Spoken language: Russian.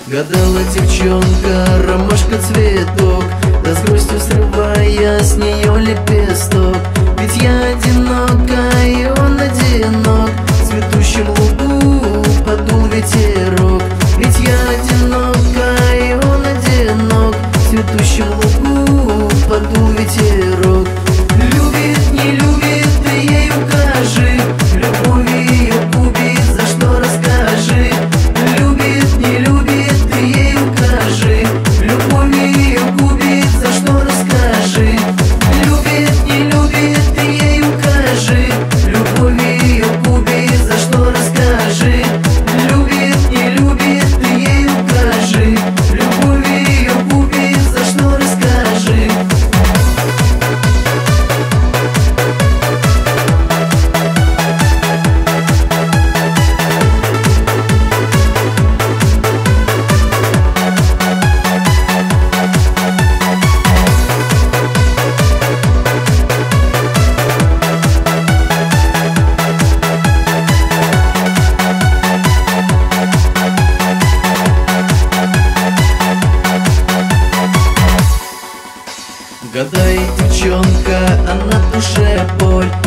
Гадала девчонка, ромашка цветок, да с грустью срывая с нее лепесток. Ведь я одинока, и он одинок, в цветущем лугу подул ветерок. Ведь я одинока, и он одинок, в цветущем лугу подул ветерок. Любит, не любит, ты ей укажи, любовь ее губит, за что расскажи. Любит, не любит, ты ей укажи, любовь ее губит, за что расскажи. Любит, не любит, ты ей укажи, любовь ее губит, за что расскажи. Любит, не любит, ты ей укажи, любовь ее губит, за что расскажи. Гадает девчонка, а на душе боль.